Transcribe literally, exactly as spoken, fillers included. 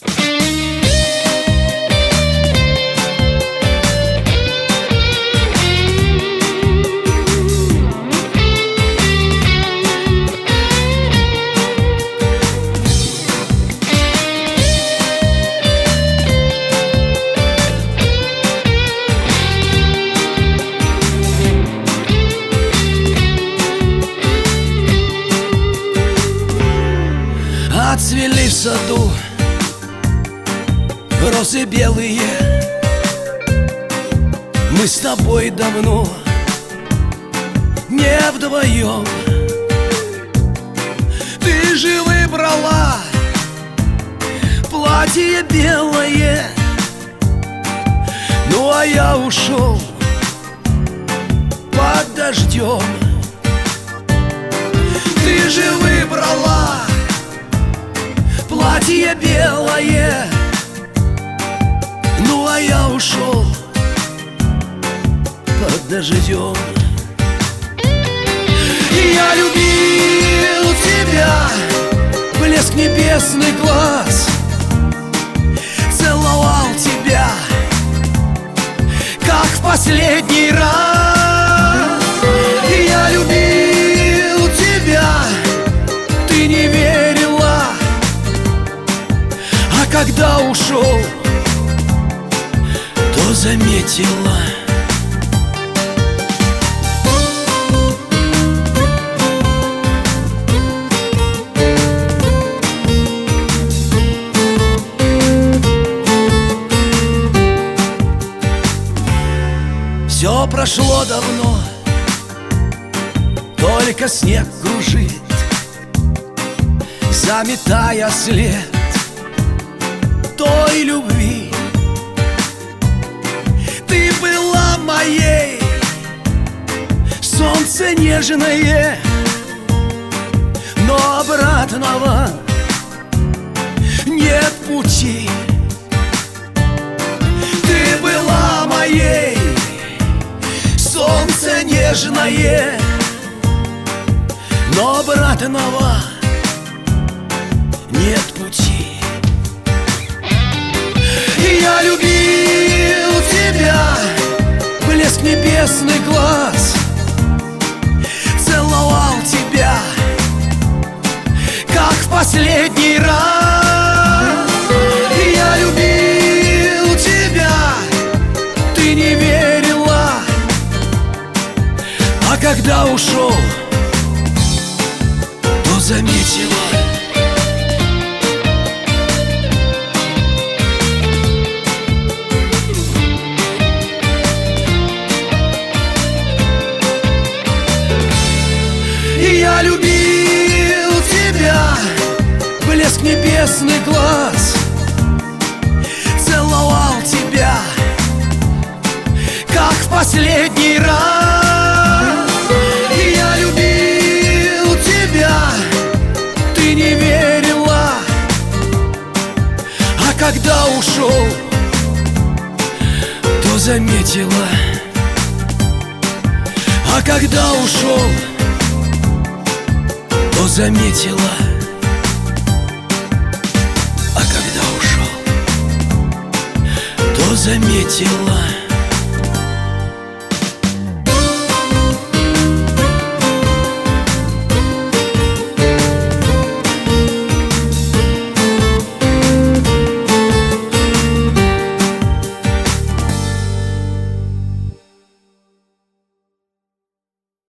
Отцвели в саду розы белые. Мы с тобой давно не вдвоем. Ты же выбрала платье белое, ну а я ушел под дождем. Ты же выбрала платье белое, ну а я ушел под дождем. Я любил тебя, блеск небесных глаз, целовал тебя, как в последний раз. Я любил тебя, ты не верила, а когда ушел, то заметила. Все прошло давно, только снег кружит, заметая след той любви. Ты была моей, солнце нежное, но обратного нет пути. Ты была моей, солнце нежное, но обратного нет пути. Я любил тебя, блеск небесных глаз, целовал тебя, как в последний раз. Я любил тебя, ты не верила, а когда ушел, то заметила. Я любил тебя, блеск небесных глаз, целовал тебя, как в последний раз. Я любил тебя, ты не верила, а когда ушел, то заметила. А когда ушел, то заметила. А когда ушел, то заметила.